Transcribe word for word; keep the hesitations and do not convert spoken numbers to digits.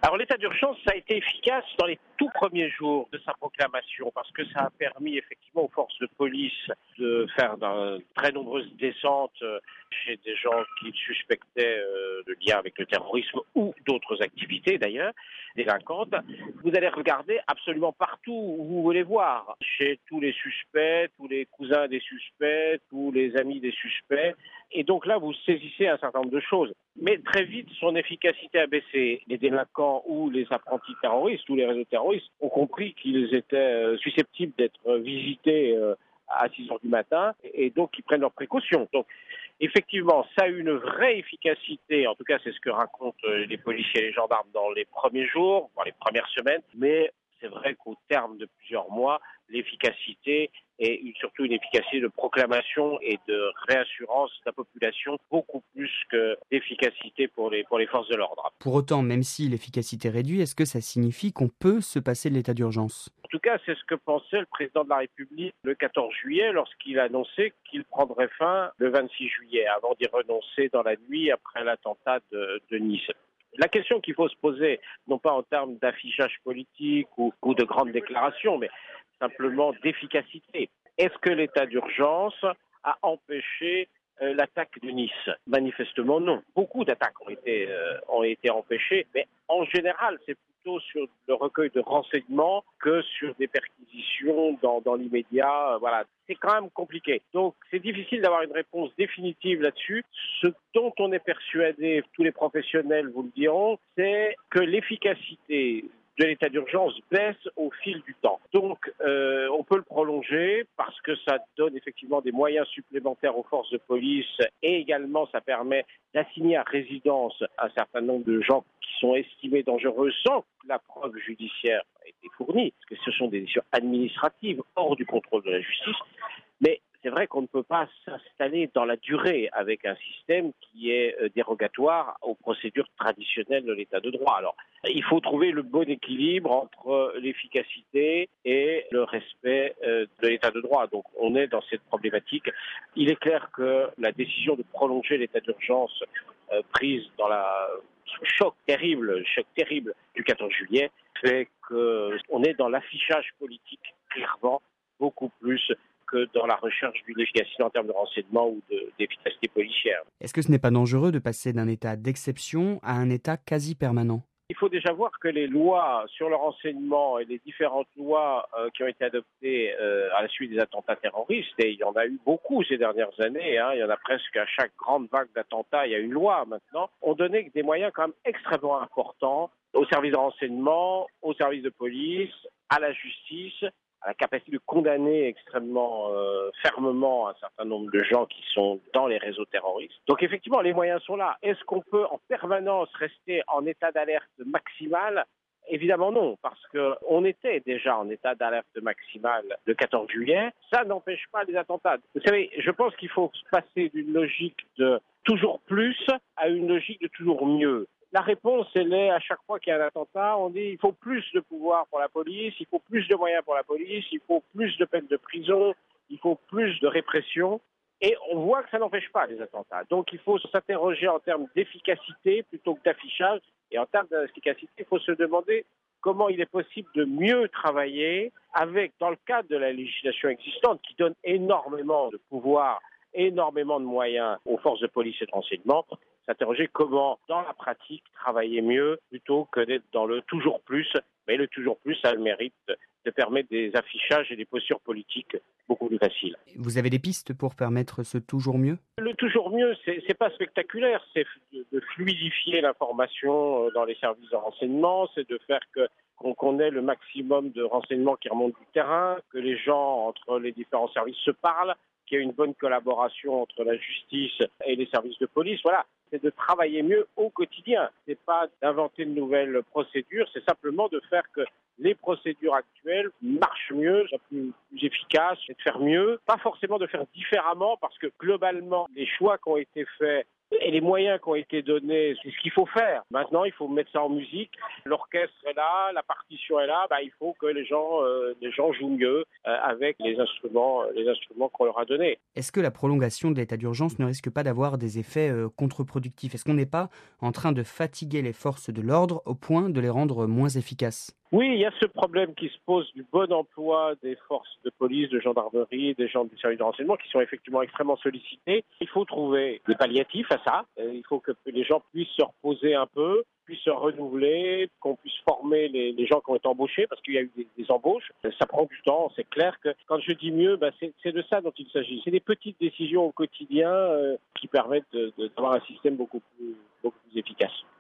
Alors l'état d'urgence, ça a été efficace dans les tout premiers jours de sa proclamation parce que ça a permis effectivement aux forces de police de faire de très nombreuses descentes chez des gens qui suspectaient de lien avec le terrorisme ou d'autres activités d'ailleurs, délinquantes. Vous allez regarder absolument partout où vous voulez voir, chez tous les suspects, tous les cousins des suspects, tous les amis des suspects. Et donc là, vous saisissez un certain nombre de choses. Mais très vite, son efficacité a baissé. Les délinquants ou les apprentis terroristes ou les réseaux terroristes ont compris qu'ils étaient susceptibles d'être visités à six heures du matin et donc ils prennent leurs précautions. Donc effectivement, ça a eu une vraie efficacité, en tout cas c'est ce que racontent les policiers et les gendarmes dans les premiers jours, dans les premières semaines, mais c'est vrai qu'au terme de plusieurs mois, l'efficacité est surtout une efficacité de proclamation et de réassurance de la population, beaucoup plus que d'efficacité pour les, pour les forces de l'ordre. Pour autant, même si l'efficacité réduit, est-ce que ça signifie qu'on peut se passer de l'état d'urgence ? En tout cas, c'est ce que pensait le président de la République le quatorze juillet lorsqu'il a annoncé qu'il prendrait fin le vingt-six juillet, avant d'y renoncer dans la nuit après l'attentat de, de Nice. La question qu'il faut se poser, non pas en termes d'affichage politique ou, ou de grandes déclarations, mais simplement d'efficacité. Est-ce que l'état d'urgence a empêché euh, l'attaque de Nice ? Manifestement non. Beaucoup d'attaques ont été, euh, ont été empêchées, mais en général, c'est plutôt sur le recueil de renseignements que sur des perquisitions dans, dans l'immédiat. Euh, voilà. C'est quand même compliqué. Donc, c'est difficile d'avoir une réponse définitive là-dessus. Ce dont on est persuadé, tous les professionnels vous le diront, c'est que l'efficacité de l'état d'urgence baisse au fil du temps. Donc, euh, on peut le prolonger parce que ça donne effectivement des moyens supplémentaires aux forces de police et également ça permet d'assigner à résidence un certain nombre de gens qui sont estimés dangereux sans que la preuve judiciaire ait été fournie, parce que ce sont des décisions administratives hors du contrôle de la justice. Mais c'est vrai qu'on ne peut pas s'installer dans la durée avec un système qui est dérogatoire aux procédures traditionnelles de l'état de droit. Alors, il faut trouver le bon équilibre entre l'efficacité et le respect de l'état de droit. Donc, on est dans cette problématique. Il est clair que la décision de prolonger l'état d'urgence euh, prise dans la choc terrible, le choc terrible du quatorze juillet fait qu'on est dans l'affichage politique clairement beaucoup plus que dans la recherche d'une efficacité en termes de renseignement ou de, d'efficacité policière. Est-ce que ce n'est pas dangereux de passer d'un état d'exception à un état quasi permanent ? Il faut déjà voir que les lois sur le renseignement et les différentes lois euh, qui ont été adoptées euh, à la suite des attentats terroristes, et il y en a eu beaucoup ces dernières années, hein, il y en a presque à chaque grande vague d'attentats, il y a une loi maintenant, ont donné des moyens quand même extrêmement importants aux services de renseignement, aux services de police, à la justice, à la capacité de condamner extrêmement euh, fermement un certain nombre de gens qui sont dans les réseaux terroristes. Donc effectivement, les moyens sont là. Est-ce qu'on peut en permanence rester en état d'alerte maximale ? Évidemment non, parce qu'on était déjà en état d'alerte maximale le quatorze juillet. Ça n'empêche pas les attentats. Vous savez, je pense qu'il faut passer d'une logique de toujours plus à une logique de toujours mieux. La réponse, elle est à chaque fois qu'il y a un attentat, on dit il faut plus de pouvoir pour la police, il faut plus de moyens pour la police, il faut plus de peines de prison, il faut plus de répression. Et on voit que ça n'empêche pas les attentats. Donc il faut s'interroger en termes d'efficacité plutôt que d'affichage. Et en termes d'efficacité, il faut se demander comment il est possible de mieux travailler avec, dans le cadre de la législation existante, qui donne énormément de pouvoir, énormément de moyens aux forces de police et de renseignement, s'interroger comment, dans la pratique, travailler mieux plutôt que d'être dans le toujours plus. Mais le toujours plus, ça a le mérite de permettre des affichages et des postures politiques beaucoup plus faciles. Vous avez des pistes pour permettre ce toujours mieux ? Le toujours mieux, c'est, c'est pas spectaculaire, c'est de, de fluidifier l'information dans les services de renseignement, c'est de faire que qu'on connaît le maximum de renseignements qui remontent du terrain, que les gens entre les différents services se parlent, qu'il y ait une bonne collaboration entre la justice et les services de police. Voilà, c'est de travailler mieux au quotidien. C'est pas d'inventer de nouvelles procédures, c'est simplement de faire que les procédures actuelles marchent mieux, soient plus, plus efficaces, et de faire mieux. Pas forcément de faire différemment, parce que globalement, les choix qui ont été faits Et les moyens qui ont été donnés, c'est ce qu'il faut faire. Maintenant, il faut mettre ça en musique. L'orchestre est là, la partition est là. Bah, il faut que les gens, euh, les gens jouent mieux euh, avec les instruments, les instruments qu'on leur a donnés. Est-ce que la prolongation de l'état d'urgence ne risque pas d'avoir des effets euh, contre-productifs? Est-ce qu'on n'est pas en train de fatiguer les forces de l'ordre au point de les rendre moins efficaces? Oui, il y a ce problème qui se pose du bon emploi des forces de police, de gendarmerie, des gens du service de renseignement qui sont effectivement extrêmement sollicités. Il faut trouver des palliatifs à ça. Il faut que les gens puissent se reposer un peu, puissent se renouveler, qu'on puisse former les, les gens qui ont été embauchés, parce qu'il y a eu des, des embauches. Ça prend du temps. C'est clair que quand je dis mieux, ben c'est, c'est de ça dont il s'agit. C'est des petites décisions au quotidien euh, qui permettent de, de, d'avoir un système beaucoup plus, beaucoup plus efficace.